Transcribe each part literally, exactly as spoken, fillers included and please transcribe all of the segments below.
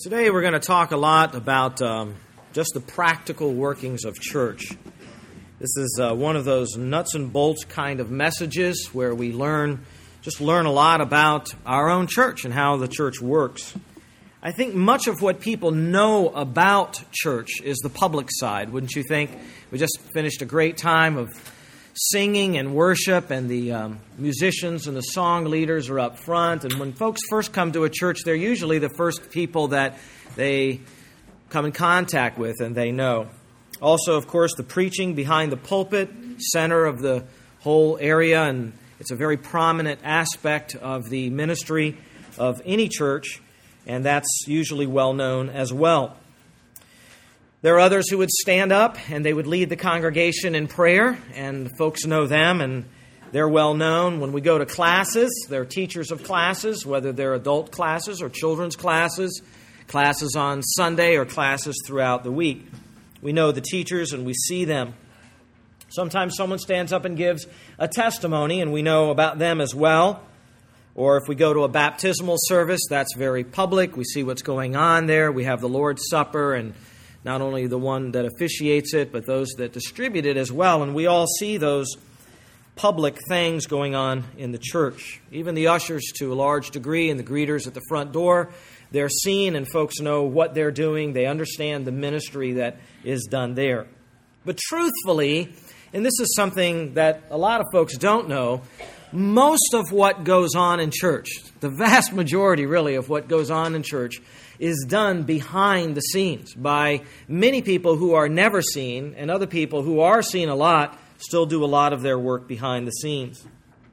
Today we're going to talk a lot about um, just the practical workings of church. This is uh, one of those nuts and bolts kind of messages where we learn, just learn a lot about our own church and how the church works. I think much of what people know about church is the public side, wouldn't you think? We just finished a great time of singing and worship, and the um, musicians and the song leaders are up front. And when folks first come to a church, they're usually the first people that they come in contact with and they know. Also, of course, the preaching behind the pulpit, center of the whole area, and it's a very prominent aspect of the ministry of any church, and that's usually well known as well. There are others who would stand up and they would lead the congregation in prayer, and folks know them and they're well known. When we go to classes, they're teachers of classes, whether they're adult classes or children's classes, classes on Sunday or classes throughout the week. We know the teachers and we see them. Sometimes someone stands up and gives a testimony and we know about them as well. Or if we go to a baptismal service, that's very public. We see what's going on there. We have the Lord's Supper, and not only the one that officiates it, but those that distribute it as well. And we all see those public things going on in the church. Even the ushers, to a large degree, and the greeters at the front door, they're seen and folks know what they're doing. They understand the ministry that is done there. But truthfully, and this is something that a lot of folks don't know, most of what goes on in church, the vast majority really of what goes on in church, is done behind the scenes by many people who are never seen, and other people who are seen a lot still do a lot of their work behind the scenes.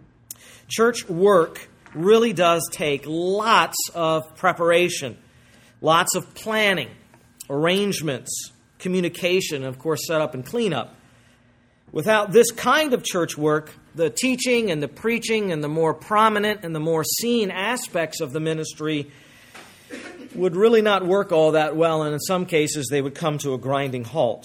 Church work really does take lots of preparation, lots of planning, arrangements, communication, and of course setup and cleanup. Without this kind of church work, the teaching and the preaching and the more prominent and the more seen aspects of the ministry would really not work all that well, and in some cases they would come to a grinding halt.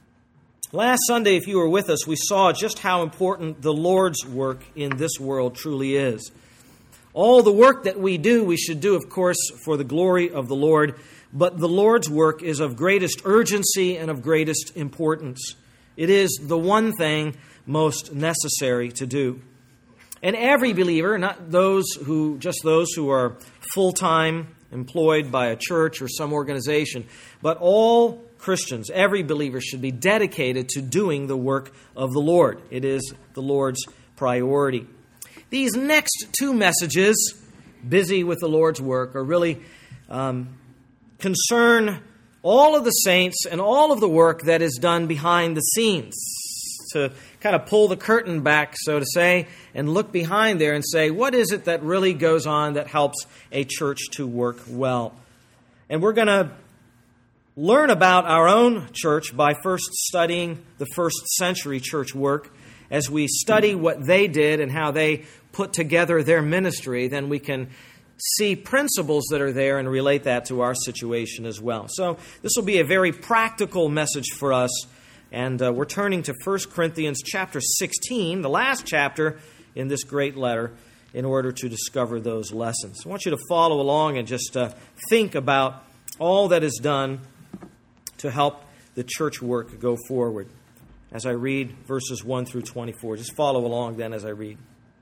Last Sunday, if you were with us, we saw just how important the Lord's work in this world truly is. All the work that we do, we should do, of course, for the glory of the Lord, but the Lord's work is of greatest urgency and of greatest importance. It is the one thing most necessary to do. And every believer, not those who, just those who are full-time employed by a church or some organization, but all Christians, every believer should be dedicated to doing the work of the Lord. It is the Lord's priority. These next two messages, busy with the Lord's work, are really um, concern all of the saints and all of the work that is done behind the scenes, to kind of pull the curtain back, so to say, and look behind there and say, what is it that really goes on that helps a church to work well? And we're going to learn about our own church by first studying the first century church work. As we study what they did and how they put together their ministry, then we can see principles that are there and relate that to our situation as well. So this will be a very practical message for us. And uh, we're turning to First Corinthians chapter sixteen, the last chapter in this great letter, in order to discover those lessons. I want you to follow along and just uh, think about all that is done to help the church work go forward. As I read verses one through twenty-four, just follow along then as I read.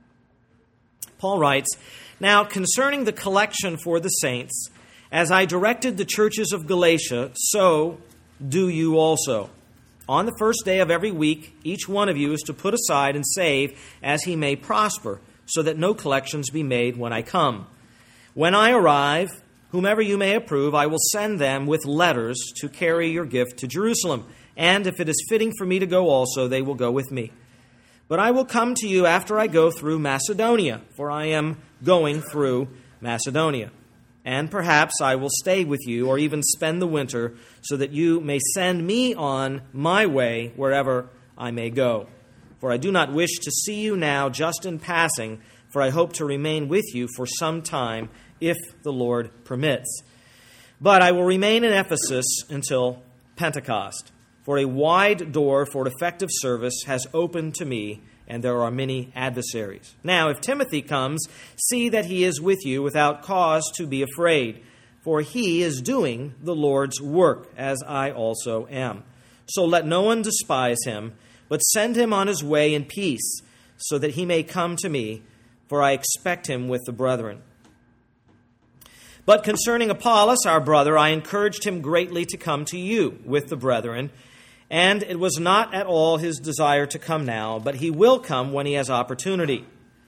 Paul writes, "Now concerning the collection for the saints, as I directed the churches of Galatia, so do you also. On the first day of every week, each one of you is to put aside and save as he may prosper, so that no collections be made when I come. When I arrive, whomever you may approve, I will send them with letters to carry your gift to Jerusalem. And if it is fitting for me to go also, they will go with me. But I will come to you after I go through Macedonia, for I am going through Macedonia. And perhaps I will stay with you or even spend the winter so that you may send me on my way wherever I may go. For I do not wish to see you now just in passing, for I hope to remain with you for some time if the Lord permits. But I will remain in Ephesus until Pentecost, for a wide door for effective service has opened to me, and there are many adversaries. Now, if Timothy comes, see that he is with you without cause to be afraid, for he is doing the Lord's work, as I also am. So let no one despise him, but send him on his way in peace, so that he may come to me, for I expect him with the brethren. But concerning Apollos, our brother, I encouraged him greatly to come to you with the brethren, and it was not at all his desire to come now, but he will come when he has opportunity.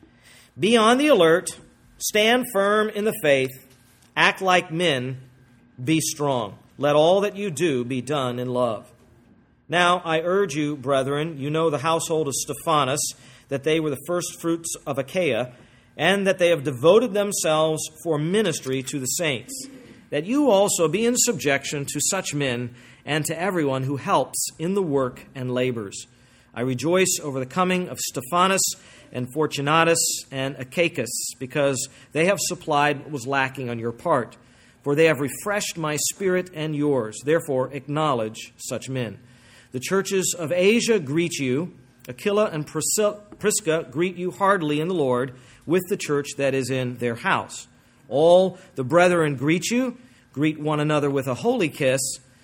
Be on the alert, stand firm in the faith, act like men, be strong. Let all that you do be done in love. Now I urge you, brethren, you know the household of Stephanas, that they were the first fruits of Achaia, and that they have devoted themselves for ministry to the saints, that you also be in subjection to such men and to everyone who helps in the work and labors. I rejoice over the coming of Stephanas and Fortunatus and Achaicus, because they have supplied what was lacking on your part. For they have refreshed my spirit and yours. Therefore acknowledge such men. The churches of Asia greet you. Aquila and Prisca greet you heartily in the Lord, with the church that is in their house. All the brethren greet you. Greet one another with a holy kiss.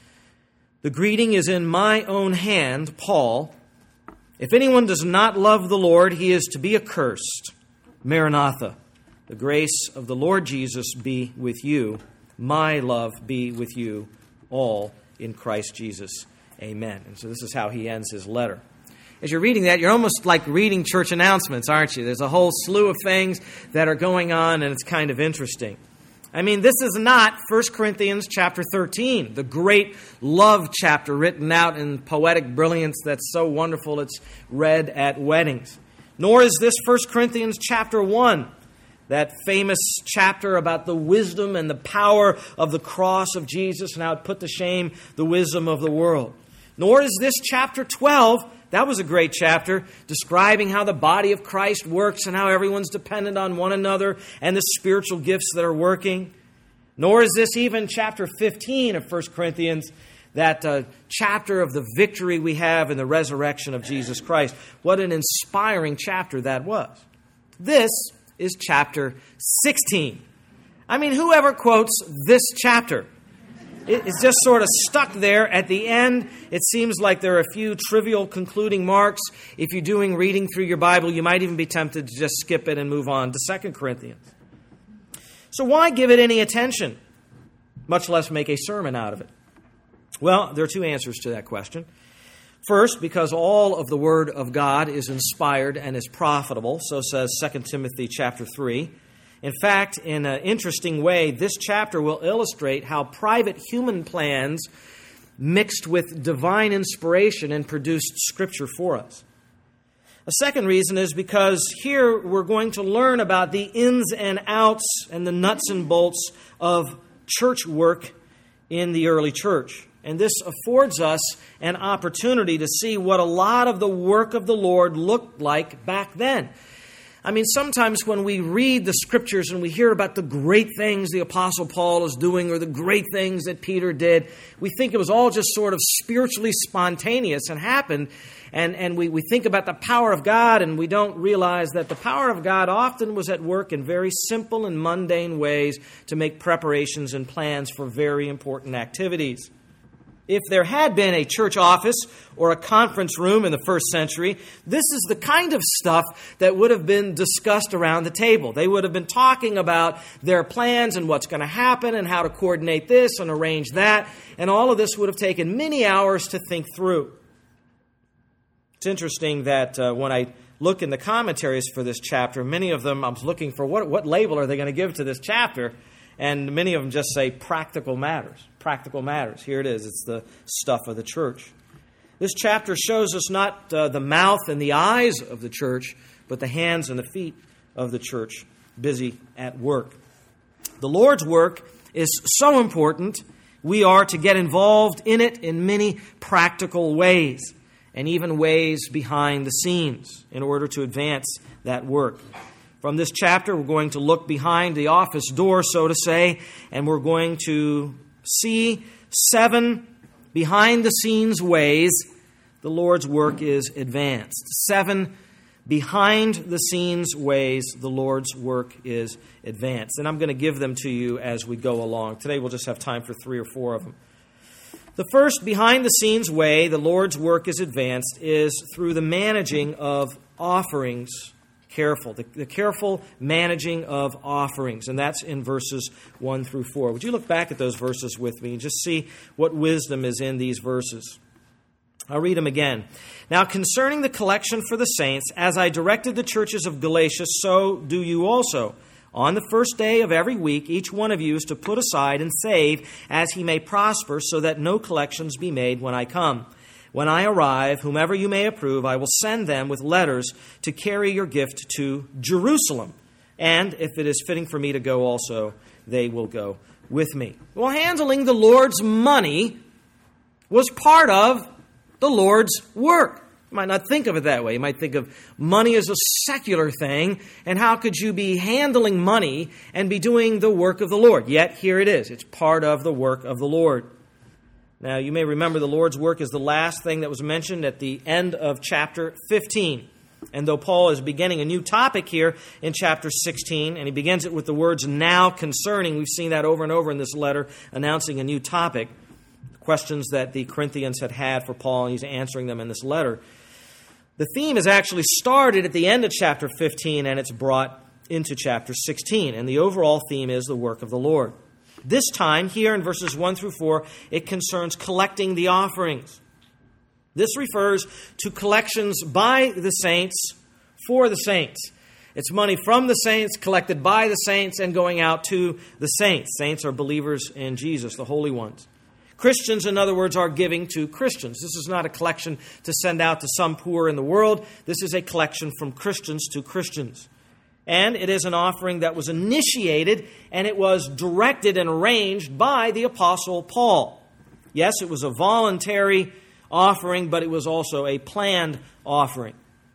The greeting is in my own hand, Paul. If anyone does not love the Lord, he is to be accursed. Maranatha. The grace of the Lord Jesus be with you. My love be with you all in Christ Jesus. Amen. And so this is how he ends his letter. As you're reading that, you're almost like reading church announcements, aren't you? There's a whole slew of things that are going on, and it's kind of interesting. I mean, this is not First Corinthians chapter thirteen, the great love chapter written out in poetic brilliance that's so wonderful it's read at weddings. Nor is this First Corinthians chapter one, that famous chapter about the wisdom and the power of the cross of Jesus and how it put to shame the wisdom of the world. Nor is this chapter twelve. That was a great chapter, describing how the body of Christ works and how everyone's dependent on one another and the spiritual gifts that are working. Nor is this even chapter fifteen of First Corinthians, that uh, chapter of the victory we have in the resurrection of Jesus Christ. What an inspiring chapter that was. This is chapter sixteen. I mean, whoever quotes this chapter? It's just sort of stuck there at the end. It seems like there are a few trivial concluding marks. If you're doing reading through your Bible, you might even be tempted to just skip it and move on to Second Corinthians. So why give it any attention, much less make a sermon out of it? Well, there are two answers to that question. First, because all of the Word of God is inspired and is profitable, so says Second Timothy chapter three. In fact, in an interesting way, this chapter will illustrate how private human plans mixed with divine inspiration and produced Scripture for us. A second reason is because here we're going to learn about the ins and outs and the nuts and bolts of church work in the early church. And this affords us an opportunity to see what a lot of the work of the Lord looked like back then. I mean, sometimes when we read the Scriptures and we hear about the great things the Apostle Paul is doing or the great things that Peter did, we think it was all just sort of spiritually spontaneous and happened. And, and we, we think about the power of God, and we don't realize that the power of God often was at work in very simple and mundane ways to make preparations and plans for very important activities. If there had been a church office or a conference room in the first century, this is the kind of stuff that would have been discussed around the table. They would have been talking about their plans and what's going to happen and how to coordinate this and arrange that. And all of this would have taken many hours to think through. It's interesting that uh, when I look in the commentaries for this chapter, many of them, I was looking for what, what label are they going to give to this chapter? And many of them just say practical matters. Practical matters. Here it is. It's the stuff of the church. This chapter shows us not uh, the mouth and the eyes of the church, but the hands and the feet of the church busy at work. The Lord's work is so important, we are to get involved in it in many practical ways, and even ways behind the scenes in order to advance that work. From this chapter, we're going to look behind the office door, so to say, and we're going to see seven behind-the-scenes ways the Lord's work is advanced. Seven behind the scenes ways the Lord's work is advanced. And I'm going to give them to you as we go along. Today we'll just have time for three or four of them. The first behind the scenes way the Lord's work is advanced is through the managing of offerings. Careful, the, the careful managing of offerings. And that's in verses one through four. Would you look back at those verses with me and just see what wisdom is in these verses? I'll read them again. Now, concerning the collection for the saints, as I directed the churches of Galatia, so do you also. On the first day of every week, each one of you is to put aside and save as he may prosper, so that no collections be made when I come. When I arrive, whomever you may approve, I will send them with letters to carry your gift to Jerusalem. And if it is fitting for me to go also, they will go with me. Well, handling the Lord's money was part of the Lord's work. You might not think of it that way. You might think of money as a secular thing, and how could you be handling money and be doing the work of the Lord? Yet here it is. It's part of the work of the Lord. Now, you may remember the Lord's work is the last thing that was mentioned at the end of chapter fifteen. And though Paul is beginning a new topic here in chapter sixteen, and he begins it with the words now concerning, we've seen that over and over in this letter, announcing a new topic, questions that the Corinthians had had for Paul, and he's answering them in this letter. The theme is actually started at the end of chapter fifteen, and it's brought into chapter sixteen. And the overall theme is the work of the Lord. This time, here in verses one through four, it concerns collecting the offerings. This refers to collections by the saints for the saints. It's money from the saints, collected by the saints, and going out to the saints. Saints are believers in Jesus, the holy ones. Christians, in other words, are giving to Christians. This is not a collection to send out to some poor in the world. This is a collection from Christians to Christians. And it is an offering that was initiated and it was directed and arranged by the Apostle Paul. Yes, it was a voluntary offering, but it was also a planned offering.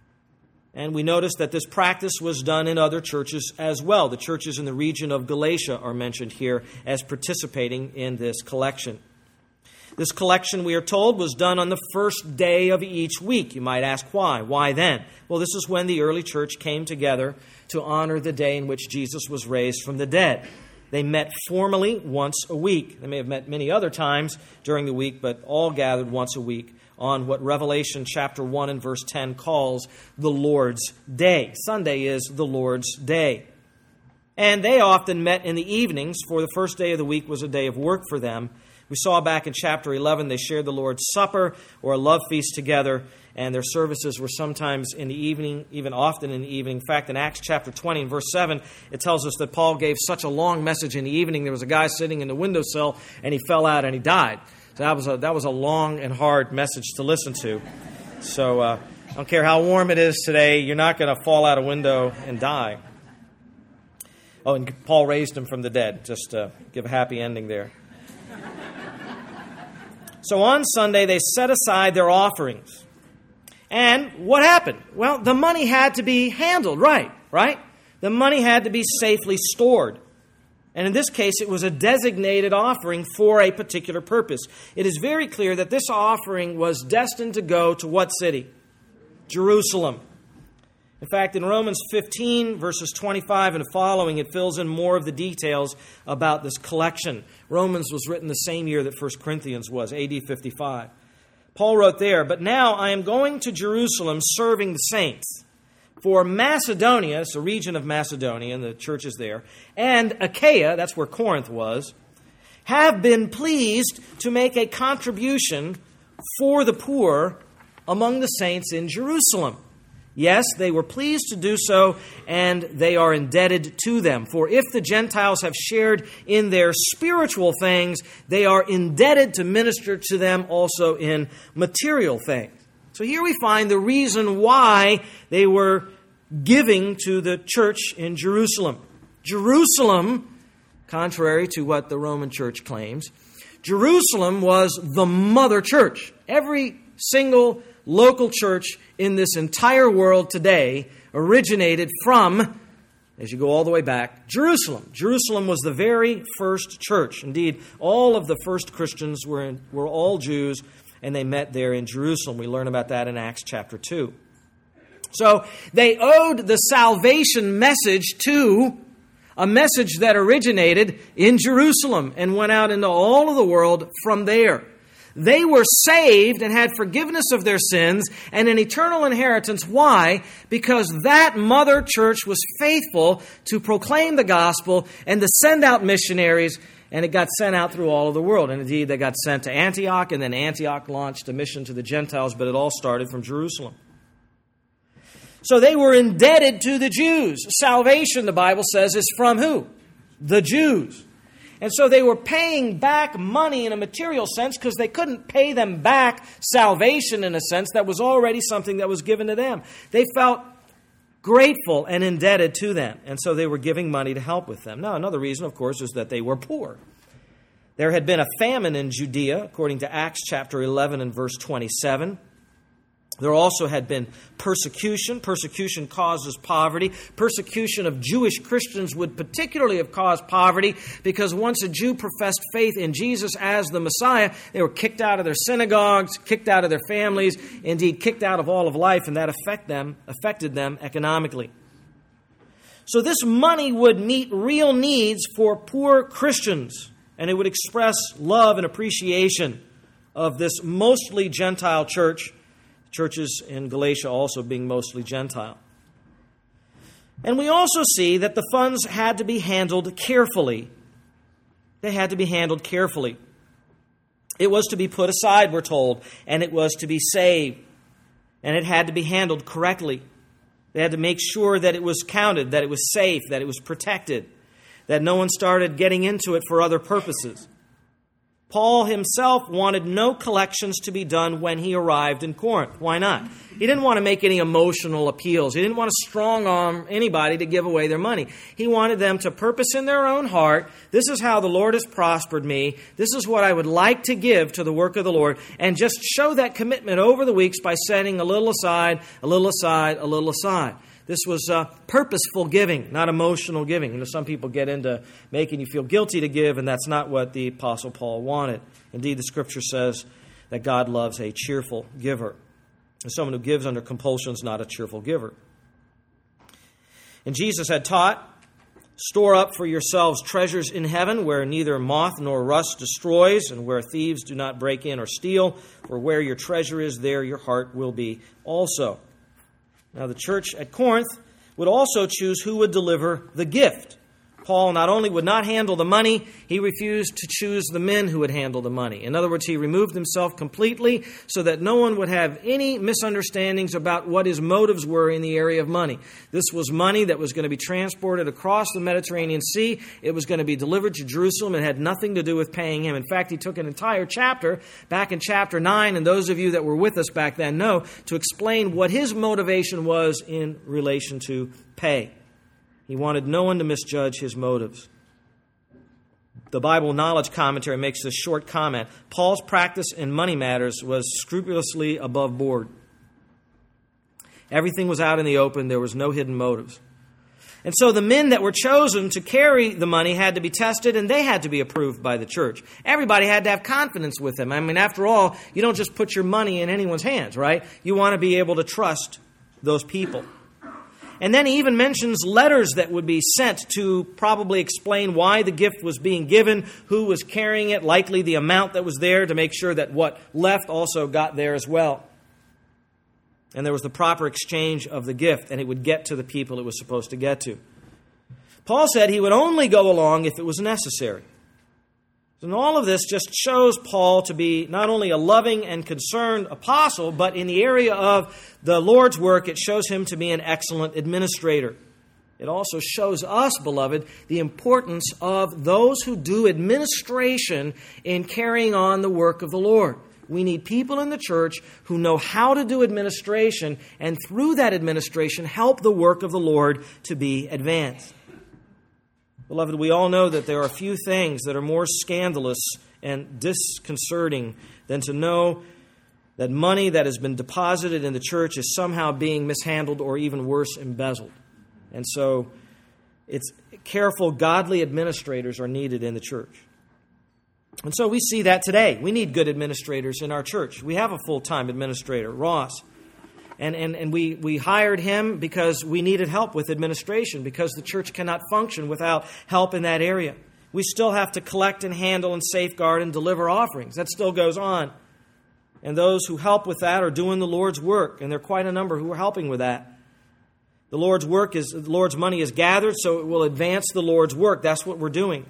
And we notice that this practice was done in other churches as well. The churches in the region of Galatia are mentioned here as participating in this collection. This collection, we are told, was done on the first day of each week. You might ask why. Why then? Well, this is when the early church came together to honor the day in which Jesus was raised from the dead. They met formally once a week. They may have met many other times during the week, but all gathered once a week on what Revelation chapter one and verse ten calls the Lord's Day. Sunday is the Lord's Day. And they often met in the evenings, for the first day of the week was a day of work for them. We saw back in chapter eleven, they shared the Lord's Supper or a love feast together, and their services were sometimes in the evening, even often in the evening. In fact, in Acts chapter twenty and verse seven, it tells us that Paul gave such a long message in the evening, there was a guy sitting in the windowsill, and he fell out and he died. So that was a, that was a long and hard message to listen to. So uh, I don't care how warm it is today, you're not going to fall out a window and die. Oh, and Paul raised him from the dead. Just uh, give a happy ending there. So on Sunday, they set aside their offerings. And what happened? Well, the money had to be handled right, right? The money had to be safely stored. And in this case, it was a designated offering for a particular purpose. It is very clear that this offering was destined to go to what city? Jerusalem. In fact, in Romans fifteen, verses twenty-five and following, it fills in more of the details about this collection. Romans was written the same year that First Corinthians was, A D fifty-five. Paul wrote there, "But now I am going to Jerusalem serving the saints. For Macedonia," it's a region of Macedonia, and the churches there, "and Achaia," that's where Corinth was, "have been pleased to make a contribution for the poor among the saints in Jerusalem. Yes, they were pleased to do so, and they are indebted to them. For if the Gentiles have shared in their spiritual things, they are indebted to minister to them also in material things." So here we find the reason why they were giving to the church in Jerusalem. Jerusalem, contrary to what the Roman church claims, Jerusalem was the mother church. Every single local church in this entire world today originated from, as you go all the way back, Jerusalem. Jerusalem was the very first church. Indeed, all of the first Christians were, in, were all Jews, and they met there in Jerusalem. We learn about that in Acts chapter two. So they owed the salvation message to a message that originated in Jerusalem and went out into all of the world from there. They were saved and had forgiveness of their sins and an eternal inheritance. Why? Because that mother church was faithful to proclaim the gospel and to send out missionaries, and it got sent out through all of the world. And indeed, they got sent to Antioch, and then Antioch launched a mission to the Gentiles, but it all started from Jerusalem. So they were indebted to the Jews. Salvation, the Bible says, is from who? The Jews. And so they were paying back money in a material sense because they couldn't pay them back salvation in a sense that was already something that was given to them. They felt grateful and indebted to them. And so they were giving money to help with them. Now, another reason, of course, is that they were poor. There had been a famine in Judea, according to Acts chapter eleven and verse twenty-seven. There also had been persecution. Persecution causes poverty. Persecution of Jewish Christians would particularly have caused poverty because once a Jew professed faith in Jesus as the Messiah, they were kicked out of their synagogues, kicked out of their families, indeed kicked out of all of life, and that affect them, affected them economically. So this money would meet real needs for poor Christians, and it would express love and appreciation of this mostly Gentile church. Churches in Galatia also being mostly Gentile. And we also see that the funds had to be handled carefully. They had to be handled carefully. It was to be put aside, we're told, and it was to be saved. And it had to be handled correctly. They had to make sure that it was counted, that it was safe, that it was protected, that no one started getting into it for other purposes. Paul himself wanted no collections to be done when he arrived in Corinth. Why not? He didn't want to make any emotional appeals. He didn't want to strong-arm anybody to give away their money. He wanted them to purpose in their own heart, this is how the Lord has prospered me, this is what I would like to give to the work of the Lord, and just show that commitment over the weeks by setting a little aside, a little aside, a little aside. This was uh, purposeful giving, not emotional giving. You know, some people get into making you feel guilty to give, and that's not what the Apostle Paul wanted. Indeed, the Scripture says that God loves a cheerful giver. And someone who gives under compulsion is not a cheerful giver. And Jesus had taught, store up for yourselves treasures in heaven where neither moth nor rust destroys and where thieves do not break in or steal. For where your treasure is, there your heart will be also. Now, the church at Corinth would also choose who would deliver the gift. Paul not only would not handle the money, he refused to choose the men who would handle the money. In other words, he removed himself completely so that no one would have any misunderstandings about what his motives were in the area of money. This was money that was going to be transported across the Mediterranean Sea. It was going to be delivered to Jerusalem. It had nothing to do with paying him. In fact, he took an entire chapter back in chapter nine, and those of you that were with us back then know, to explain what his motivation was in relation to pay. He wanted no one to misjudge his motives. The Bible Knowledge Commentary makes this short comment. Paul's practice in money matters was scrupulously above board. Everything was out in the open. There was no hidden motives. And so the men that were chosen to carry the money had to be tested, and they had to be approved by the church. Everybody had to have confidence with them. I mean, after all, you don't just put your money in anyone's hands, right? You want to be able to trust those people. And then he even mentions letters that would be sent to probably explain why the gift was being given, who was carrying it, likely the amount that was there, to make sure that what left also got there as well. And there was the proper exchange of the gift, and it would get to the people it was supposed to get to. Paul said he would only go along if it was necessary. And all of this just shows Paul to be not only a loving and concerned apostle, but in the area of the Lord's work, it shows him to be an excellent administrator. It also shows us, beloved, the importance of those who do administration in carrying on the work of the Lord. We need people in the church who know how to do administration, and through that administration help the work of the Lord to be advanced. Beloved, we all know that there are few things that are more scandalous and disconcerting than to know that money that has been deposited in the church is somehow being mishandled or even worse, embezzled. And so it's careful, godly administrators are needed in the church. And so we see that today. We need good administrators in our church. We have a full-time administrator, Ross. And, and, and we, we hired him because we needed help with administration, because the church cannot function without help in that area. We still have to collect and handle and safeguard and deliver offerings. That still goes on. And those who help with that are doing the Lord's work, and there are quite a number who are helping with that. The Lord's work is, the Lord's money is gathered, so it will advance the Lord's work. That's what we're doing.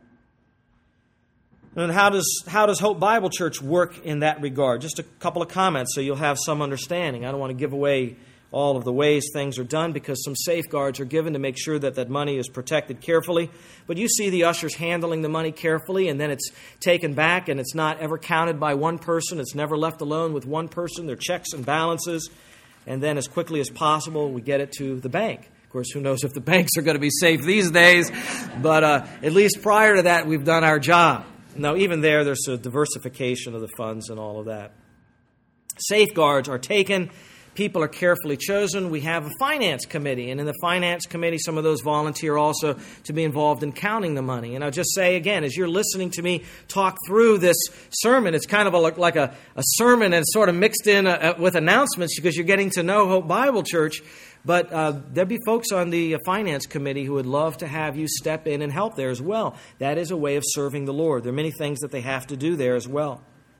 And how does how does Hope Bible Church work in that regard? Just a couple of comments so you'll have some understanding. I don't want to give away all of the ways things are done because some safeguards are given to make sure that that money is protected carefully. But you see the ushers handling the money carefully, and then it's taken back, and it's not ever counted by one person. It's never left alone with one person. There are checks and balances. And then as quickly as possible, we get it to the bank. Of course, who knows if the banks are going to be safe these days. But uh, at least prior to that, we've done our job. Now, even there, there's a diversification of the funds and all of that. Safeguards are taken. People are carefully chosen. We have a finance committee, and in the finance committee, some of those volunteer also to be involved in counting the money. And I'll just say again, as you're listening to me talk through this sermon, it's kind of a, like a, a sermon and sort of mixed in a, a, with announcements because you're getting to know Hope Bible Church. But uh, there'll be folks on the finance committee who would love to have you step in and help there as well. That is a way of serving the Lord. There are many things that they have to do there as well.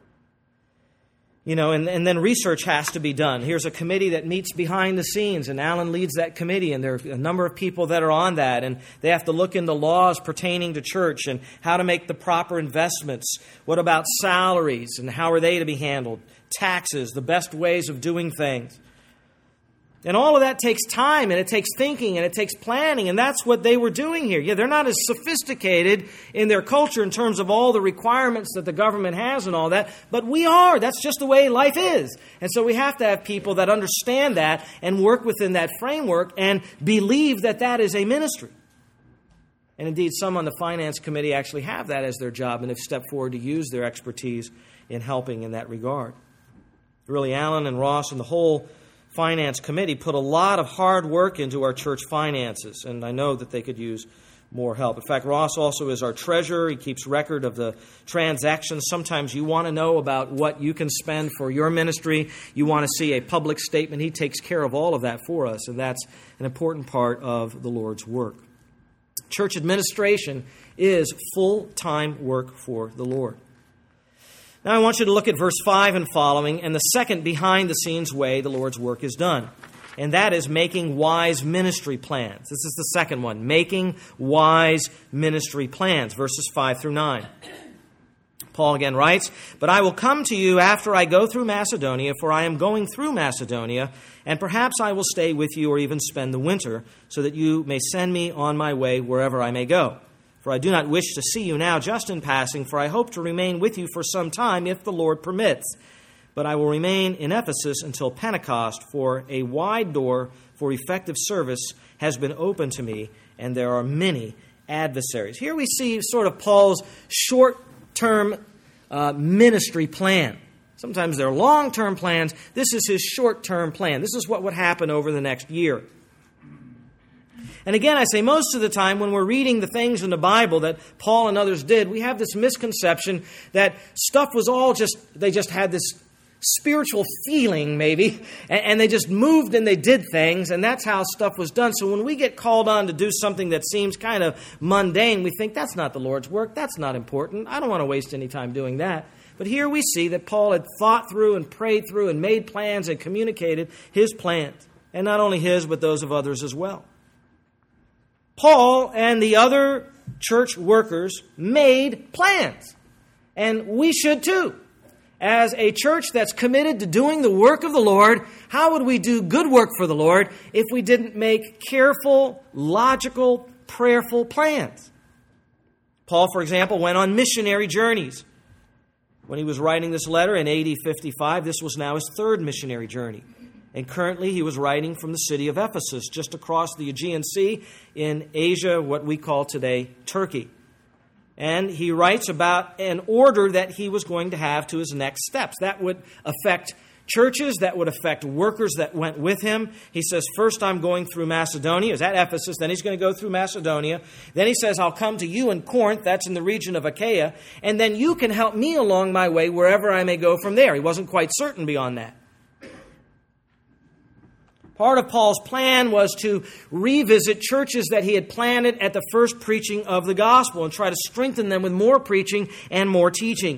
You know, and, and then research has to be done. Here's a committee that meets behind the scenes, and Alan leads that committee, and there are a number of people that are on that, and they have to look into laws pertaining to church and how to make the proper investments. What about salaries, and how are they to be handled? Taxes, the best ways of doing things. And all of that takes time, and it takes thinking, and it takes planning, and that's what they were doing here. Yeah, they're not as sophisticated in their culture in terms of all the requirements that the government has and all that, but we are. That's just the way life is. And so we have to have people that understand that and work within that framework and believe that that is a ministry. And indeed, some on the finance committee actually have that as their job, and have stepped forward to use their expertise in helping in that regard. Really, Alan and Ross and the whole finance committee put a lot of hard work into our church finances, and I know that they could use more help. In fact, Ross also is our treasurer. He keeps record of the transactions. Sometimes you want to know about what you can spend for your ministry. You want to see a public statement. He takes care of all of that for us, and that's an important part of the Lord's work. Church administration is full-time work for the Lord. Now I want you to look at verse five and following, and the second behind-the-scenes way the Lord's work is done. And that is making wise ministry plans. This is the second one, making wise ministry plans, verses five through nine. Paul again writes, "But I will come to you after I go through Macedonia, for I am going through Macedonia, and perhaps I will stay with you or even spend the winter, so that you may send me on my way wherever I may go. For I do not wish to see you now just in passing, for I hope to remain with you for some time if the Lord permits. But I will remain in Ephesus until Pentecost, for a wide door for effective service has been opened to me, and there are many adversaries." Here we see sort of Paul's short-term uh, ministry plan. Sometimes they're long-term plans. This is his short-term plan. This is what would happen over the next year. And again, I say most of the time when we're reading the things in the Bible that Paul and others did, we have this misconception that stuff was all just, they just had this spiritual feeling maybe, and they just moved and they did things, and that's how stuff was done. So when we get called on to do something that seems kind of mundane, we think that's not the Lord's work, that's not important, I don't want to waste any time doing that. But here we see that Paul had thought through and prayed through and made plans and communicated his plans, and not only his, but those of others as well. Paul and the other church workers made plans, and we should too. As a church that's committed to doing the work of the Lord, how would we do good work for the Lord if we didn't make careful, logical, prayerful plans? Paul, for example, went on missionary journeys. When he was writing this letter in A D fifty-five, this was now his third missionary journey. And currently he was writing from the city of Ephesus, just across the Aegean Sea in Asia, what we call today Turkey. And he writes about an order that he was going to have to his next steps. That would affect churches, that would affect workers that went with him. He says, first I'm going through Macedonia. Is at Ephesus. Then he's going to go through Macedonia. Then he says, I'll come to you in Corinth. That's in the region of Achaia. And then you can help me along my way wherever I may go from there. He wasn't quite certain beyond that. Part of Paul's plan was to revisit churches that he had planted at the first preaching of the gospel and try to strengthen them with more preaching and more teaching.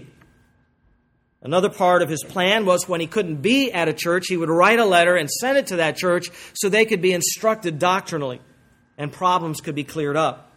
Another part of his plan was when he couldn't be at a church, he would write a letter and send it to that church so they could be instructed doctrinally and problems could be cleared up.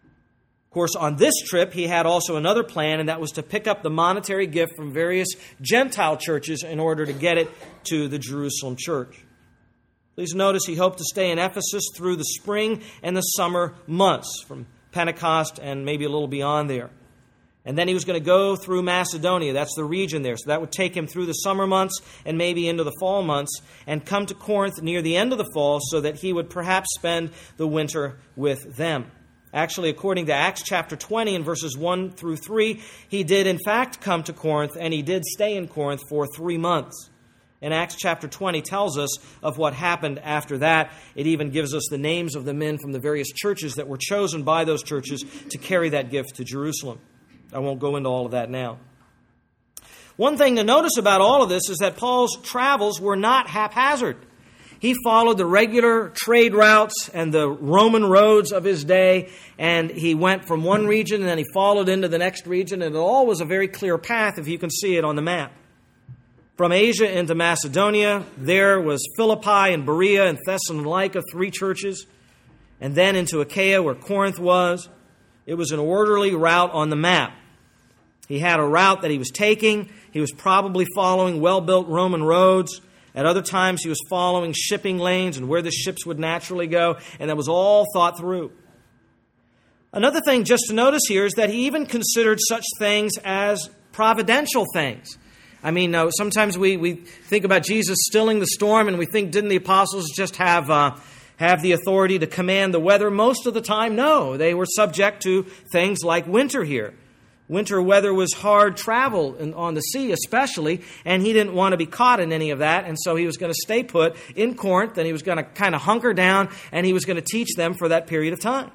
Of course, on this trip, he had also another plan, and that was to pick up the monetary gift from various Gentile churches in order to get it to the Jerusalem church. Please notice he hoped to stay in Ephesus through the spring and the summer months, from Pentecost and maybe a little beyond there. And then he was going to go through Macedonia. That's the region there. So that would take him through the summer months and maybe into the fall months and come to Corinth near the end of the fall so that he would perhaps spend the winter with them. Actually, according to Acts chapter twenty and verses one through three, he did in fact come to Corinth, and he did stay in Corinth for three months. And Acts chapter twenty tells us of what happened after that. It even gives us the names of the men from the various churches that were chosen by those churches to carry that gift to Jerusalem. I won't go into all of that now. One thing to notice about all of this is that Paul's travels were not haphazard. He followed the regular trade routes and the Roman roads of his day, and he went from one region and then he followed into the next region, and it all was a very clear path if you can see it on the map. From Asia into Macedonia, there was Philippi and Berea and Thessalonica, three churches, and then into Achaia where Corinth was. It was an orderly route on the map. He had a route that he was taking. He was probably following well-built Roman roads. At other times, he was following shipping lanes and where the ships would naturally go, and that was all thought through. Another thing just to notice here is that he even considered such things as providential things. I mean, uh, sometimes we, we think about Jesus stilling the storm, and we think, didn't the apostles just have uh, have the authority to command the weather? Most of the time, no. They were subject to things like winter here. Winter weather was hard travel on the sea especially, and he didn't want to be caught in any of that, and so he was going to stay put in Corinth, and he was going to kind of hunker down, and he was going to teach them for that period of time.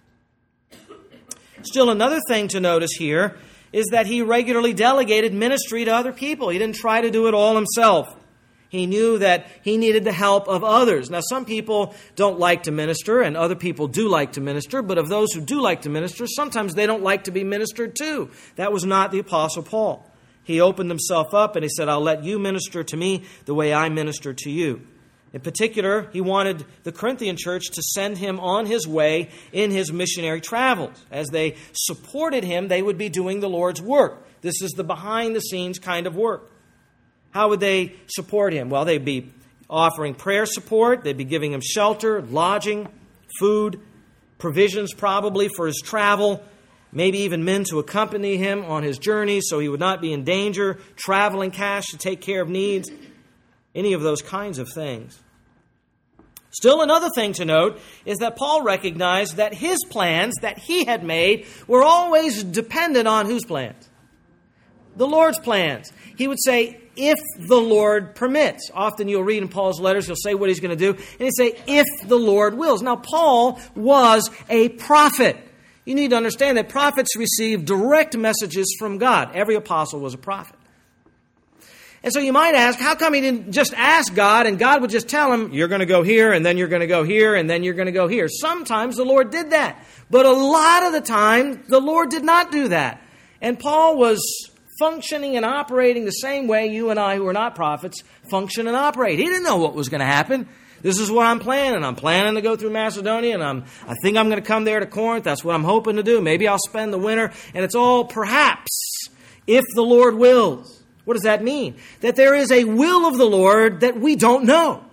Still, another thing to notice here is that he regularly delegated ministry to other people. He didn't try to do it all himself. He knew that he needed the help of others. Now, some people don't like to minister, and other people do like to minister, but of those who do like to minister, sometimes they don't like to be ministered to. That was not the Apostle Paul. He opened himself up and he said, I'll let you minister to me the way I minister to you. In particular, he wanted the Corinthian church to send him on his way in his missionary travels. As they supported him, they would be doing the Lord's work. This is the behind-the-scenes kind of work. How would they support him? Well, they'd be offering prayer support. They'd be giving him shelter, lodging, food, provisions probably for his travel, maybe even men to accompany him on his journeys so he would not be in danger, traveling cash to take care of needs, any of those kinds of things. Still, another thing to note is that Paul recognized that his plans that he had made were always dependent on whose plans? The Lord's plans. He would say, if the Lord permits. Often you'll read in Paul's letters, he'll say what he's going to do, and he'll say, if the Lord wills. Now, Paul was a prophet. You need to understand that prophets receive direct messages from God. Every apostle was a prophet. And so you might ask, how come he didn't just ask God and God would just tell him, you're going to go here, and then you're going to go here, and then you're going to go here. Sometimes the Lord did that. But a lot of the time, the Lord did not do that. And Paul was functioning and operating the same way you and I, who are not prophets, function and operate. He didn't know what was going to happen. This is what I'm planning. I'm planning to go through Macedonia, and I'm, I think I'm going to come there to Corinth. That's what I'm hoping to do. Maybe I'll spend the winter. And it's all perhaps, if the Lord wills. What does that mean? That there is a will of the Lord that we don't know.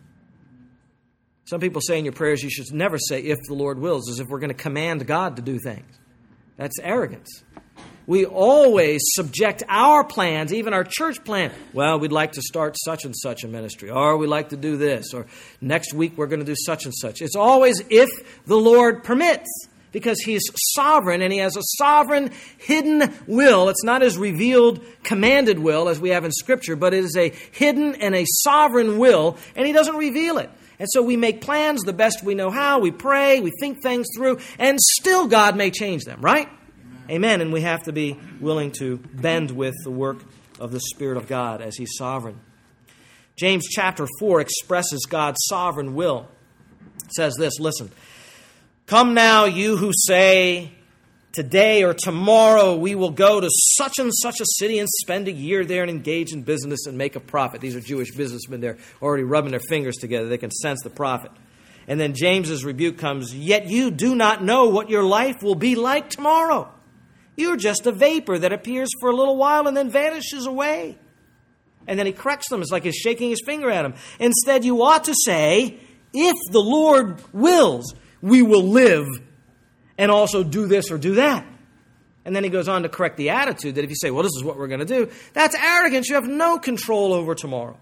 Some people say in your prayers you should never say, if the Lord wills, as if we're going to command God to do things. That's arrogance. We always subject our plans, even our church plan. Well, we'd like to start such and such a ministry, or we'd like to do this, or next week we're going to do such and such. It's always if the Lord permits, because He's sovereign and He has a sovereign hidden will. It's not His revealed commanded will as we have in Scripture, but it is a hidden and a sovereign will, and He doesn't reveal it. And so we make plans the best we know how, we pray, we think things through, and still God may change them, right? Amen. And we have to be willing to bend with the work of the Spirit of God as He's sovereign. James chapter four expresses God's sovereign will. It says this, listen, "Come now, you who say, today or tomorrow we will go to such and such a city and spend a year there and engage in business and make a profit." These are Jewish businessmen. They're already rubbing their fingers together. They can sense the profit. And then James's rebuke comes, "Yet you do not know what your life will be like tomorrow. You're just a vapor that appears for a little while and then vanishes away." And then he corrects them. It's like he's shaking his finger at them. "Instead, you ought to say, if the Lord wills, we will live and also do this or do that." And then he goes on to correct the attitude that if you say, well, this is what we're going to do, that's arrogance. You have no control over tomorrow.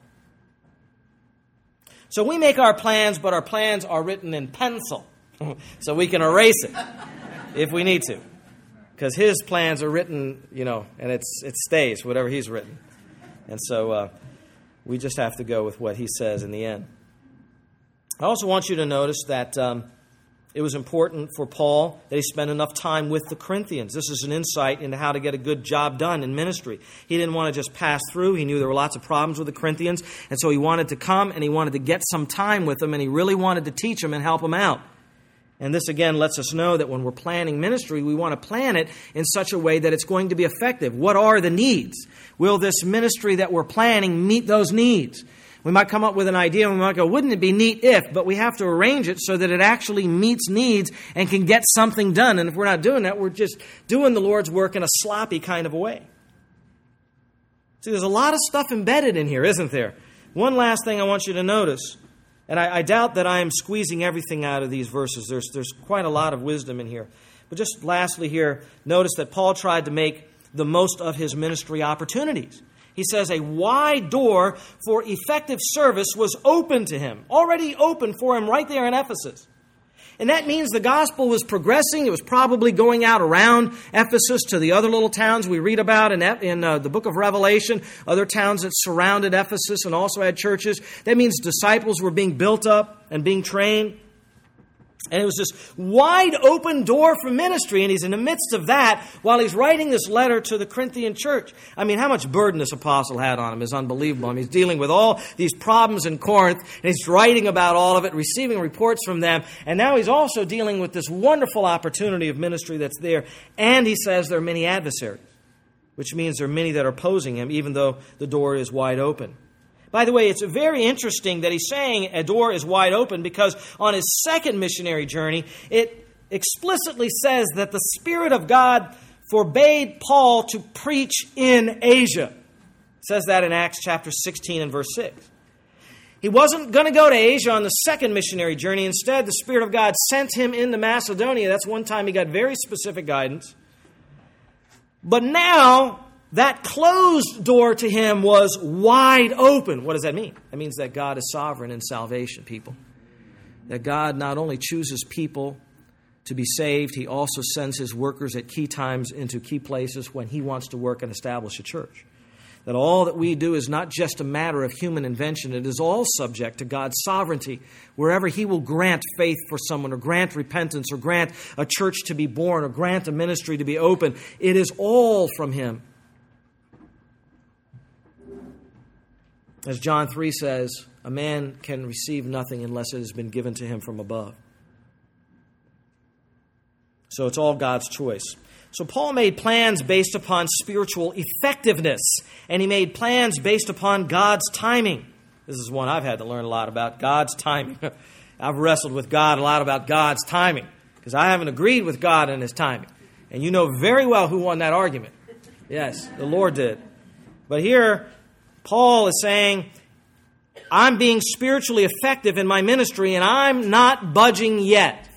So we make our plans, but our plans are written in pencil. So we can erase it if we need to. Because his plans are written, you know, and it's it stays, whatever he's written. And so uh, we just have to go with what he says in the end. I also want you to notice that um, it was important for Paul that he spend enough time with the Corinthians. This is an insight into how to get a good job done in ministry. He didn't want to just pass through. He knew there were lots of problems with the Corinthians, and so he wanted to come and he wanted to get some time with them, and he really wanted to teach them and help them out. And this, again, lets us know that when we're planning ministry, we want to plan it in such a way that it's going to be effective. What are the needs? Will this ministry that we're planning meet those needs? We might come up with an idea and we might go, wouldn't it be neat if? But we have to arrange it so that it actually meets needs and can get something done. And if we're not doing that, we're just doing the Lord's work in a sloppy kind of a way. See, there's a lot of stuff embedded in here, isn't there? One last thing I want you to notice. And I, I doubt that I am squeezing everything out of these verses. There's, there's quite a lot of wisdom in here. But just lastly here, notice that Paul tried to make the most of his ministry opportunities. He says a wide door for effective service was open to him, already open for him right there in Ephesus. And that means the gospel was progressing. It was probably going out around Ephesus to the other little towns we read about in, in uh, the book of Revelation, other towns that surrounded Ephesus and also had churches. That means disciples were being built up and being trained. And it was this wide open door for ministry, and he's in the midst of that while he's writing this letter to the Corinthian church. I mean, how much burden this apostle had on him is unbelievable. I mean, he's dealing with all these problems in Corinth, and he's writing about all of it, receiving reports from them, and now he's also dealing with this wonderful opportunity of ministry that's there. And he says there are many adversaries, which means there are many that are opposing him, even though the door is wide open. By the way, it's very interesting that he's saying a door is wide open because on his second missionary journey, it explicitly says that the Spirit of God forbade Paul to preach in Asia. It says that in Acts chapter sixteen and verse six. He wasn't going to go to Asia on the second missionary journey. Instead, the Spirit of God sent him into Macedonia. That's one time he got very specific guidance. But now that closed door to him was wide open. What does that mean? That means that God is sovereign in salvation, people. That God not only chooses people to be saved, He also sends His workers at key times into key places when He wants to work and establish a church. That all that we do is not just a matter of human invention. It is all subject to God's sovereignty. Wherever He will grant faith for someone, or grant repentance, or grant a church to be born, or grant a ministry to be open, it is all from Him. As John three says, a man can receive nothing unless it has been given to him from above. So it's all God's choice. So Paul made plans based upon spiritual effectiveness, and he made plans based upon God's timing. This is one I've had to learn a lot about, God's timing. I've wrestled with God a lot about God's timing, because I haven't agreed with God in His timing. And you know very well who won that argument. Yes, the Lord did. But here, Paul is saying, I'm being spiritually effective in my ministry, and I'm not budging yet.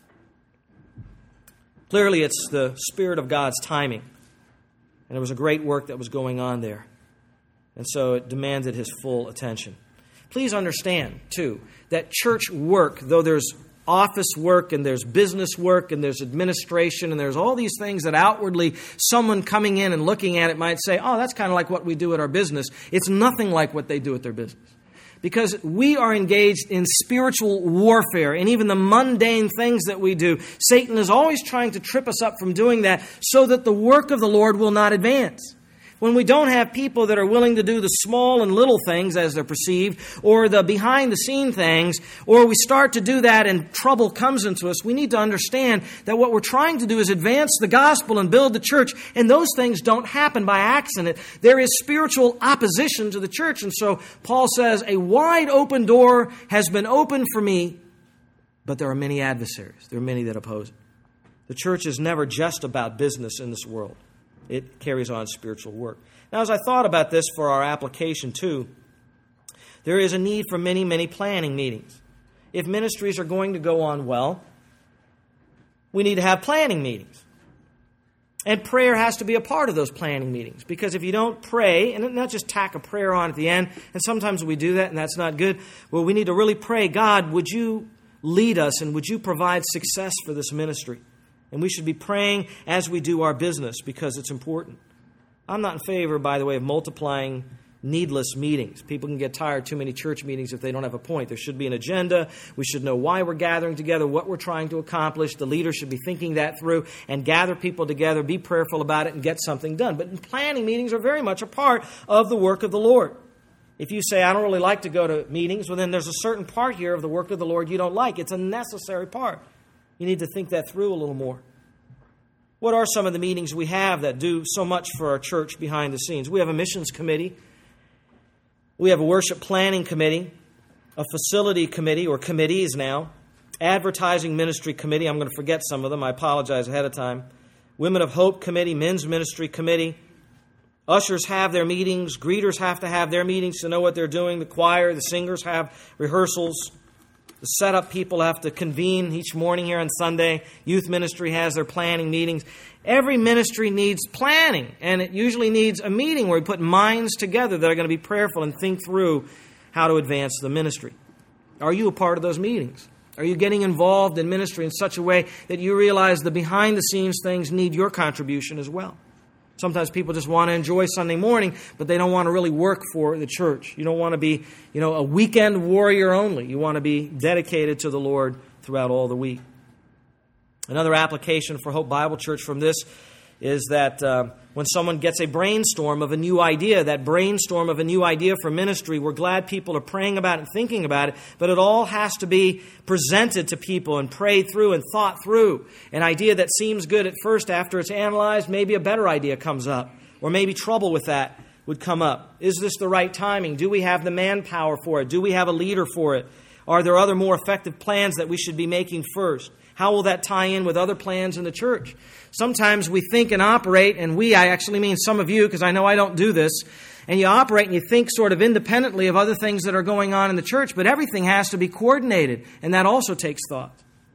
Clearly, it's the Spirit of God's timing. And there was a great work that was going on there. And so it demanded His full attention. Please understand, too, that church work, though there's office work and there's business work and there's administration and there's all these things that outwardly someone coming in and looking at it might say, oh, that's kind of like what we do at our business. It's nothing like what they do at their business. Because we are engaged in spiritual warfare, and even the mundane things that we do, Satan is always trying to trip us up from doing that so that the work of the Lord will not advance. When we don't have people that are willing to do the small and little things as they're perceived, or the behind-the-scene things, or we start to do that and trouble comes into us, we need to understand that what we're trying to do is advance the gospel and build the church, and those things don't happen by accident. There is spiritual opposition to the church, and so Paul says, a wide open door has been opened for me, but there are many adversaries. There are many that oppose it. The church is never just about business in this world. It carries on spiritual work. Now, as I thought about this for our application too, there is a need for many, many planning meetings. If ministries are going to go on well, we need to have planning meetings. And prayer has to be a part of those planning meetings. Because if you don't pray, and not just tack a prayer on at the end, and sometimes we do that and that's not good, well, we need to really pray, God, would you lead us and would you provide success for this ministry? And we should be praying as we do our business because it's important. I'm not in favor, by the way, of multiplying needless meetings. People can get tired of too many church meetings if they don't have a point. There should be an agenda. We should know why we're gathering together, what we're trying to accomplish. The leader should be thinking that through and gather people together, be prayerful about it, and get something done. But planning meetings are very much a part of the work of the Lord. If you say, I don't really like to go to meetings, well, then there's a certain part here of the work of the Lord you don't like. It's a necessary part. You need to think that through a little more. What are some of the meetings we have that do so much for our church behind the scenes? We have a missions committee. We have a worship planning committee, a facility committee, or committees now, advertising ministry committee. I'm going to forget some of them. I apologize ahead of time. Women of Hope committee, men's ministry committee. Ushers have their meetings. Greeters have to have their meetings to know what they're doing. The choir, the singers have rehearsals. The setup people have to convene each morning here on Sunday. Youth ministry has their planning meetings. Every ministry needs planning, and it usually needs a meeting where we put minds together that are going to be prayerful and think through how to advance the ministry. Are you a part of those meetings? Are you getting involved in ministry in such a way that you realize the behind-the-scenes things need your contribution as well? Sometimes people just want to enjoy Sunday morning, but they don't want to really work for the church. You don't want to be, you know, a weekend warrior only. You want to be dedicated to the Lord throughout all the week. Another application for Hope Bible Church from this is that uh, when someone gets a brainstorm of a new idea, that brainstorm of a new idea for ministry, we're glad people are praying about it and thinking about it, but it all has to be presented to people and prayed through and thought through. An idea that seems good at first, after it's analyzed, maybe a better idea comes up, or maybe trouble with that would come up. Is this the right timing? Do we have the manpower for it? Do we have a leader for it? Are there other more effective plans that we should be making first? How will that tie in with other plans in the church? Sometimes we think and operate, and we, I actually mean some of you, because I know I don't do this, and you operate and you think sort of independently of other things that are going on in the church, but everything has to be coordinated, and that also takes thought.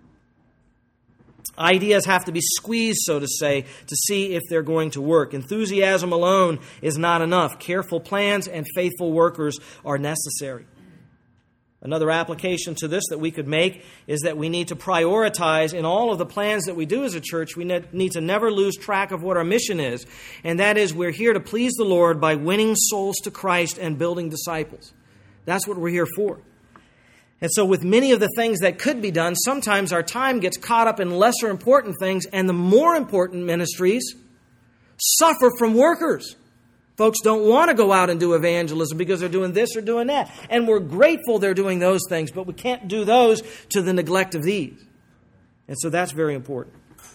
Ideas have to be squeezed, so to say, to see if they're going to work. Enthusiasm alone is not enough. Careful plans and faithful workers are necessary. Another application to this that we could make is that we need to prioritize in all of the plans that we do as a church. We need to never lose track of what our mission is. And that is, we're here to please the Lord by winning souls to Christ and building disciples. That's what we're here for. And so with many of the things that could be done, sometimes our time gets caught up in lesser important things, and the more important ministries suffer from workers. Folks don't want to go out and do evangelism because they're doing this or doing that. And we're grateful they're doing those things, but we can't do those to the neglect of these. And so that's very important.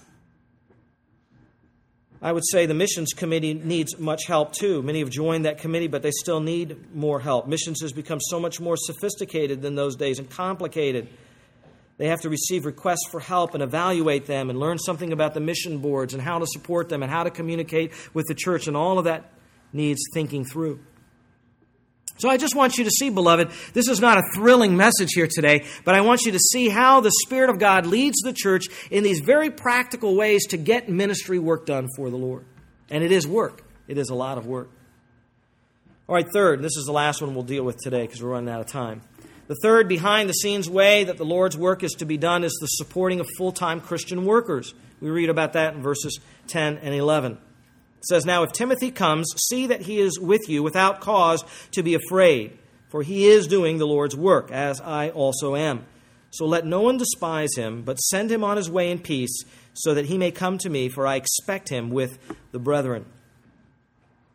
I would say the missions committee needs much help too. Many have joined that committee, but they still need more help. Missions has become so much more sophisticated than those days and complicated. They have to receive requests for help and evaluate them and learn something about the mission boards and how to support them and how to communicate with the church, and all of that needs thinking through. So I just want you to see, beloved, this is not a thrilling message here today, but I want you to see how the Spirit of God leads the church in these very practical ways to get ministry work done for the Lord. And it is work. It is a lot of work. All right, third, this is the last one we'll deal with today because we're running out of time. The third behind-the-scenes way that the Lord's work is to be done is the supporting of full-time Christian workers. We read about that in verses ten and eleven. It says, "Now if Timothy comes, see that he is with you without cause to be afraid, for he is doing the Lord's work, as I also am. So let no one despise him, but send him on his way in peace, so that he may come to me, for I expect him with the brethren."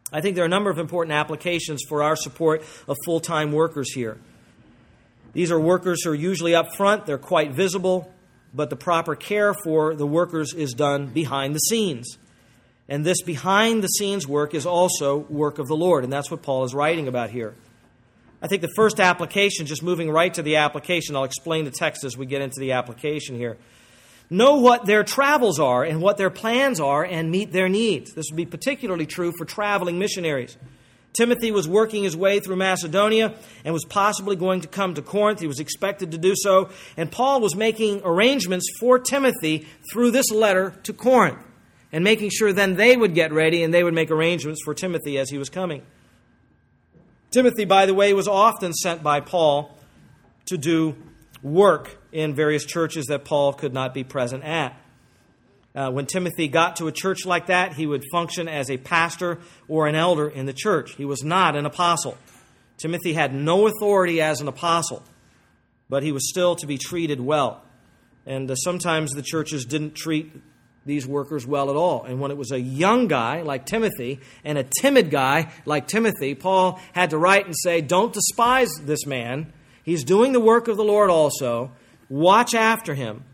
I think there are a number of important applications for our support of full-time workers here. These are workers who are usually up front. They're quite visible, but the proper care for the workers is done behind the scenes. And this behind-the-scenes work is also work of the Lord, and that's what Paul is writing about here. I think the first application, just moving right to the application, I'll explain the text as we get into the application here. Know what their travels are and what their plans are and meet their needs. This would be particularly true for traveling missionaries. Timothy was working his way through Macedonia and was possibly going to come to Corinth. He was expected to do so. And Paul was making arrangements for Timothy through this letter to Corinth and making sure then they would get ready and they would make arrangements for Timothy as he was coming. Timothy, by the way, was often sent by Paul to do work in various churches that Paul could not be present at. Uh, when Timothy got to a church like that, he would function as a pastor or an elder in the church. He was not an apostle. Timothy had no authority as an apostle, but he was still to be treated well. And uh, sometimes the churches didn't treat these workers well at all. And when it was a young guy like Timothy and a timid guy like Timothy, Paul had to write and say, don't despise this man. He's doing the work of the Lord also. Watch after him.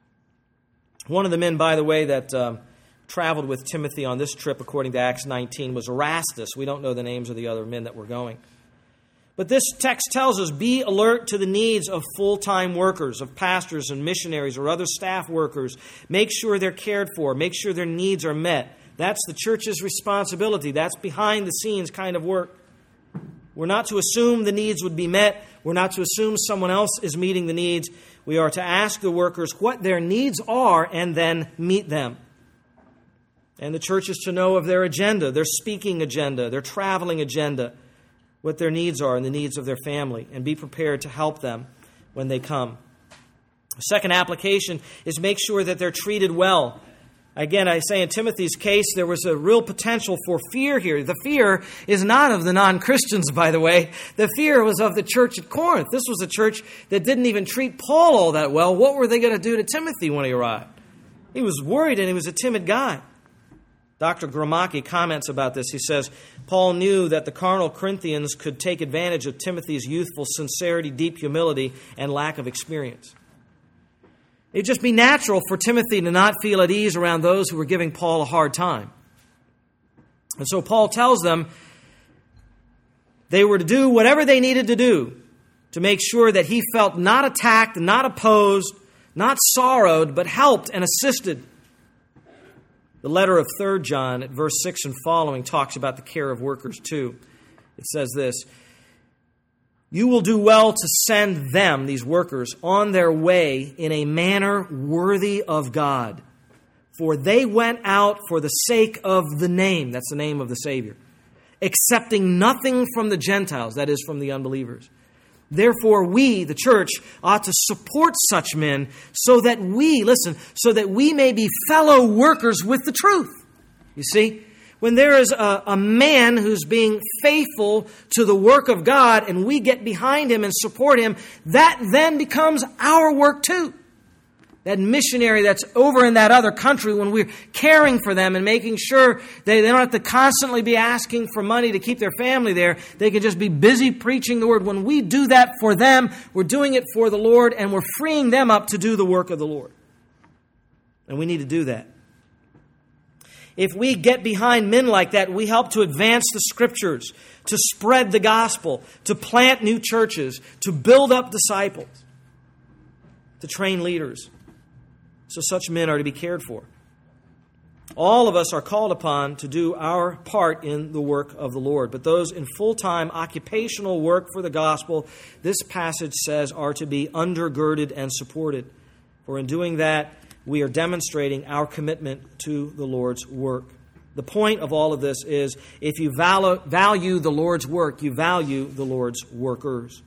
One of the men, by the way, that um, traveled with Timothy on this trip, according to Acts nineteen, was Erastus. We don't know the names of the other men that were going. But this text tells us, be alert to the needs of full-time workers, of pastors and missionaries or other staff workers. Make sure they're cared for. Make sure their needs are met. That's the church's responsibility. That's behind-the-scenes kind of work. We're not to assume the needs would be met. We're not to assume someone else is meeting the needs. We are to ask the workers what their needs are and then meet them. And the church is to know of their agenda, their speaking agenda, their traveling agenda, what their needs are and the needs of their family, and be prepared to help them when they come. The second application is make sure that they're treated well. Again, I say in Timothy's case, there was a real potential for fear here. The fear is not of the non-Christians, by the way. The fear was of the church at Corinth. This was a church that didn't even treat Paul all that well. What were they going to do to Timothy when he arrived? He was worried, and he was a timid guy. Doctor Gromacki comments about this. He says, Paul knew that the carnal Corinthians could take advantage of Timothy's youthful sincerity, deep humility, and lack of experience. It'd just be natural for Timothy to not feel at ease around those who were giving Paul a hard time. And so Paul tells them they were to do whatever they needed to do to make sure that he felt not attacked, not opposed, not sorrowed, but helped and assisted. The letter of Third John at verse six and following talks about the care of workers too. It says this, you will do well to send them, these workers, on their way in a manner worthy of God. For they went out for the sake of the name, that's the name of the Savior, accepting nothing from the Gentiles, that is from the unbelievers. Therefore we, the church, ought to support such men so that we, listen, so that we may be fellow workers with the truth. You see? When there is a, a man who's being faithful to the work of God and we get behind him and support him, that then becomes our work too. That missionary that's over in that other country, when we're caring for them and making sure they, they don't have to constantly be asking for money to keep their family there, they can just be busy preaching the word. When we do that for them, we're doing it for the Lord and we're freeing them up to do the work of the Lord. And we need to do that. If we get behind men like that, we help to advance the Scriptures, to spread the gospel, to plant new churches, to build up disciples, to train leaders. So such men are to be cared for. All of us are called upon to do our part in the work of the Lord. But those in full-time occupational work for the gospel, this passage says, are to be undergirded and supported. For in doing that, we are demonstrating our commitment to the Lord's work. The point of all of this is, if you value the Lord's work, you value the Lord's workers.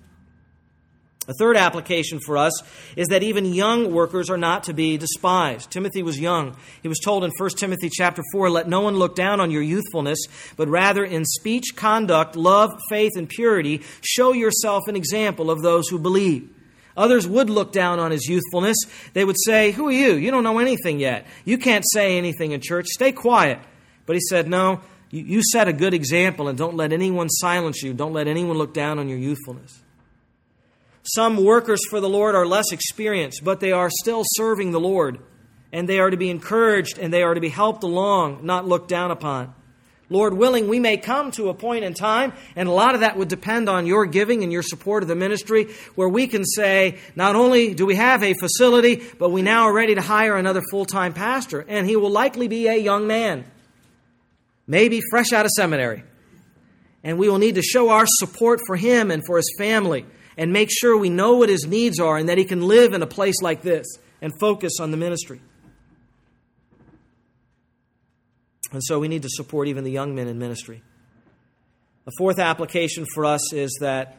A third application for us is that even young workers are not to be despised. Timothy was young. He was told in First Timothy chapter four, let no one look down on your youthfulness, but rather in speech, conduct, love, faith, and purity, show yourself an example of those who believe. Others would look down on his youthfulness. They would say, who are you? You don't know anything yet. You can't say anything in church. Stay quiet. But he said, no, You, you set a good example, and don't let anyone silence you. Don't let anyone look down on your youthfulness. Some workers for the Lord are less experienced, but they are still serving the Lord. And they are to be encouraged, and they are to be helped along, not looked down upon. Lord willing, we may come to a point in time, and a lot of that would depend on your giving and your support of the ministry, where we can say, not only do we have a facility, but we now are ready to hire another full-time pastor. And he will likely be a young man, maybe fresh out of seminary. And we will need to show our support for him and for his family, and make sure we know what his needs are and that he can live in a place like this and focus on the ministry. And so we need to support even the young men in ministry. A fourth application for us is that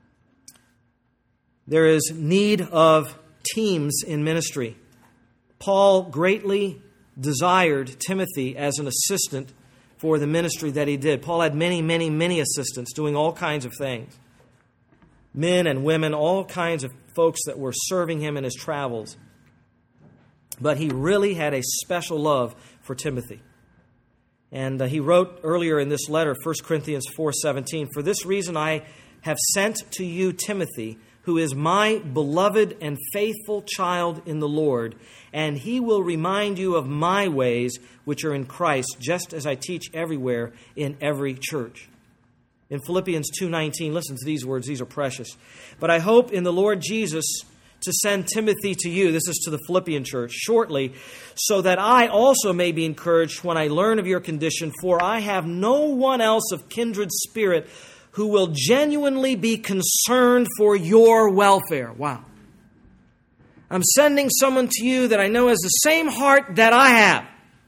there is need of teams in ministry. Paul greatly desired Timothy as an assistant for the ministry that he did. Paul had many, many, many assistants doing all kinds of things. Men and women, all kinds of folks that were serving him in his travels. But he really had a special love for Timothy. And uh, he wrote earlier in this letter, First Corinthians four seventeen, "For this reason I have sent to you Timothy, who is my beloved and faithful child in the Lord, and he will remind you of my ways which are in Christ, just as I teach everywhere in every church." In Philippians two nineteen, listen to these words, these are precious. "But I hope in the Lord Jesus to send Timothy to you," this is to the Philippian church, "shortly, so that I also may be encouraged when I learn of your condition, for I have no one else of kindred spirit who will genuinely be concerned for your welfare." Wow. I'm sending someone to you that I know has the same heart that I have.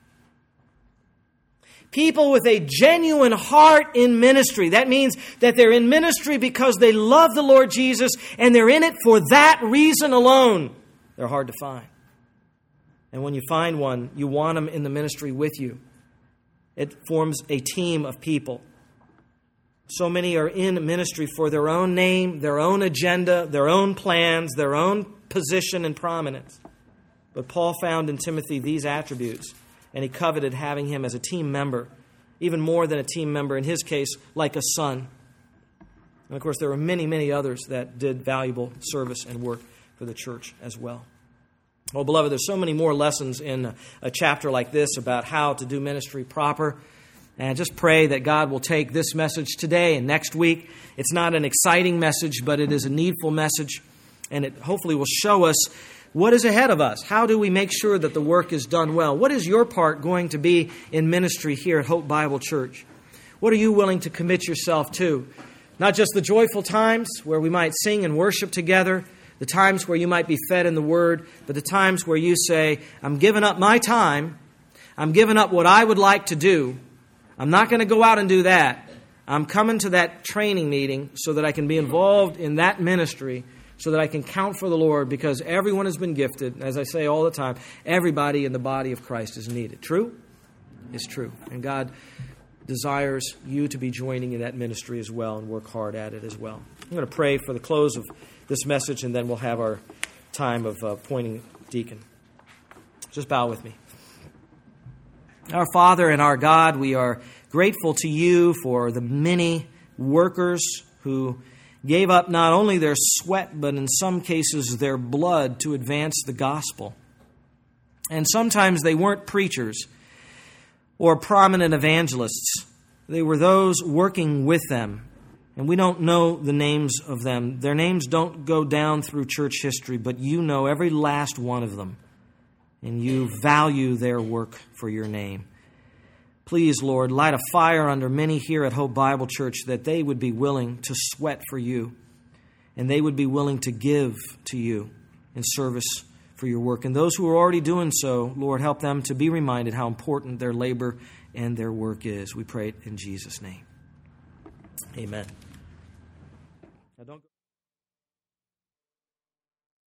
People with a genuine heart in ministry. That means that they're in ministry because they love the Lord Jesus and they're in it for that reason alone. They're hard to find. And when you find one, you want them in the ministry with you. It forms a team of people. So many are in ministry for their own name, their own agenda, their own plans, their own position and prominence. But Paul found in Timothy these attributes, and he coveted having him as a team member, even more than a team member, in his case, like a son. And of course, there were many, many others that did valuable service and work for the church as well. Oh, beloved, there's so many more lessons in a, a chapter like this about how to do ministry proper. And just pray that God will take this message today and next week. It's not an exciting message, but it is a needful message. And it hopefully will show us what is ahead of us. How do we make sure that the work is done well? What is your part going to be in ministry here at Hope Bible Church? What are you willing to commit yourself to? Not just the joyful times where we might sing and worship together, the times where you might be fed in the Word, but the times where you say, I'm giving up my time, I'm giving up what I would like to do, I'm not going to go out and do that. I'm coming to that training meeting so that I can be involved in that ministry, so that I can count for the Lord, because everyone has been gifted. As I say all the time, everybody in the body of Christ is needed. True? It's true. And God desires you to be joining in that ministry as well and work hard at it as well. I'm going to pray for the close of this message, and then we'll have our time of uh, appointing deacon. Just bow with me. Our Father and our God, we are grateful to you for the many workers who gave up not only their sweat, but in some cases their blood to advance the gospel. And sometimes they weren't preachers or prominent evangelists. They were those working with them. And we don't know the names of them. Their names don't go down through church history, but you know every last one of them. And you value their work for your name. Please, Lord, light a fire under many here at Hope Bible Church that they would be willing to sweat for you, and they would be willing to give to you in service for your work. And those who are already doing so, Lord, help them to be reminded how important their labor and their work is. We pray it in Jesus' name. Amen. Now don't